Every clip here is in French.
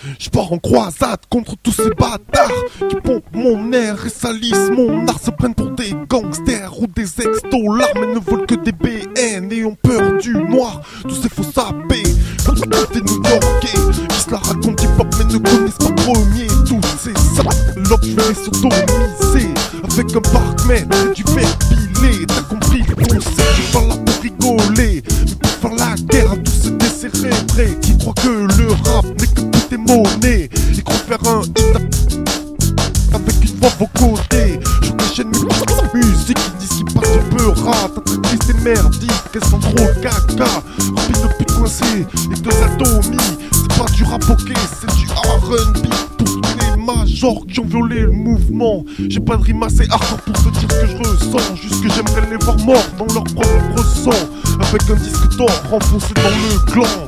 J'pars en croisade contre tous ces bâtards qui pompent mon air et salissent mon art, se prennent pour des gangsters ou des ex-dollars, mais ne veulent que des BN et ont peur du noir. Tous ces faux sapés, des New-Yorkais qui se la racontent hip-hop mais ne connaissent pas premier. Tous ces salopes, je vais les sodomiser avec un parc-mètre et du verre pilé. T'as compris le concept, je suis pas là pour rigoler, mais pour faire la guerre à tous ces décérébrés qui croient que le rap n'est que pour tes monnaies. Ils croient faire un hit avec une voix vocodée. Je déchaîne mes musiques, ils disent qu'ils passent du peu rat. T'as très triste et merdique, elles sont trop caca. Rapide de pute coincée et deux atomies. C'est pas du rap ok, c'est du R&B. Pour tous les majors qui ont violé le mouvement. J'ai pas de rime assez hardcore pour te dire ce que je ressens. Juste que j'aimerais les voir morts dans leur propre sang, avec un disque d'or enfoncé dans le gland.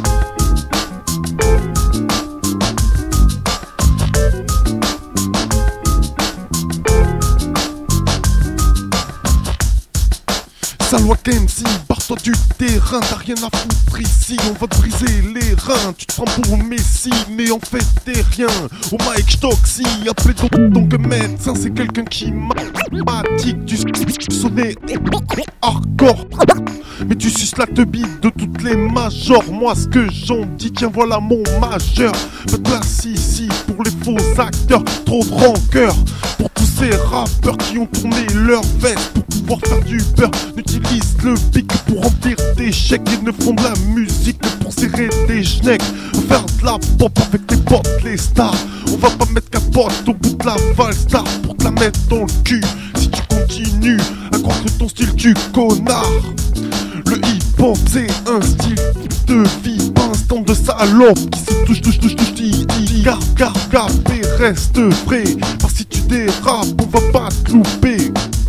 Salois MC, barre-toi du terrain, t'as rien à foutre ici, on va te briser les reins. Tu te prends pour Messi, mais en fait t'es rien. Au mic j'toxie, appelé donc médecin, c'est quelqu'un qui m'attique du sonner hardcore. Mais tu suces la teubite de toutes les majors. Moi ce que j'en dis, tiens voilà mon majeur. Me place ici pour les faux acteurs, trop de rancœur pour tous ces rappeurs qui ont tourné leur veste pour pouvoir faire du beurre. N'utilisent le pic pour remplir des chèques. Ils ne font de la musique que pour serrer des schnecks. Faire de la pop avec tes potes les stars. On va pas mettre capote au bout de la valstar pour te la mettre dans le cul. Si tu continues à croire que ton style tu connard. Le hip-hop c'est un style de vie, pas un stand de salope qui se touche, garde et reste frais. Parce que si tu dérapes, on va pas te louper.